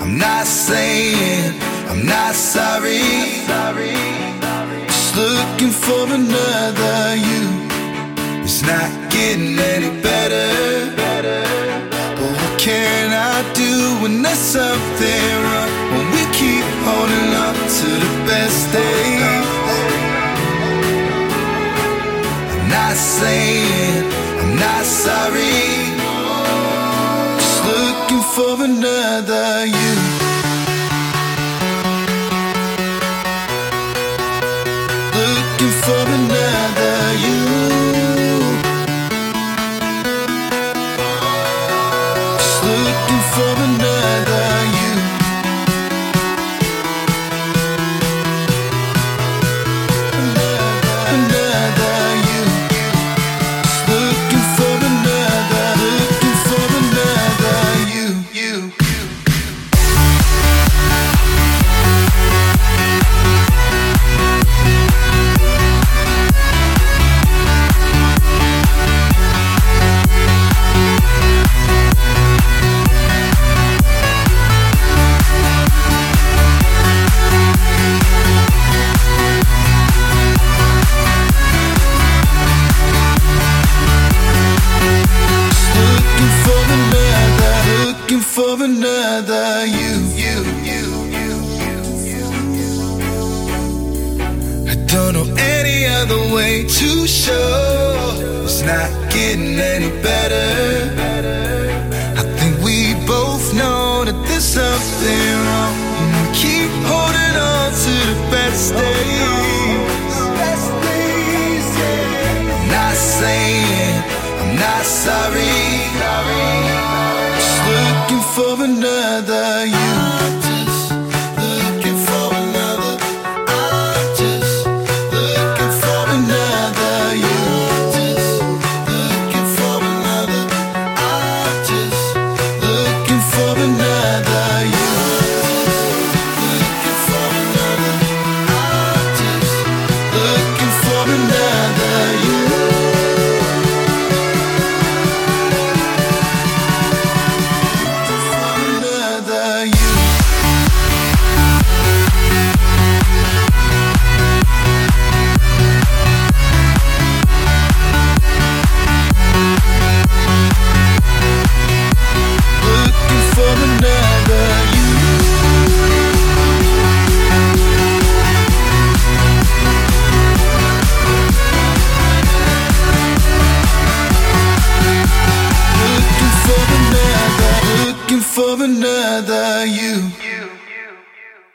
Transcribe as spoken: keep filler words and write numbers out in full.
I'm not saying I'm not sorry. Just looking for another you. It's not getting any better. But what can I do when there's something wrong? When we keep holding up to the best days. I'm not saying I'm not sorry. Just looking for another you. Looking for another you. Just looking for another you. Another, another you. Just looking for another, looking for another you, you. Looking for another you, you, you, you, you, you. I don't know any other way to show it's not getting any better. I think we both know that there's something wrong. And we keep holding on to the best days. I'm not saying I'm not sorry. Looking for another you. I'm just looking for another. I'm just looking for another you. Just looking for another. I'm just looking for another you. Looking for another. I'm just looking for another you. For another you.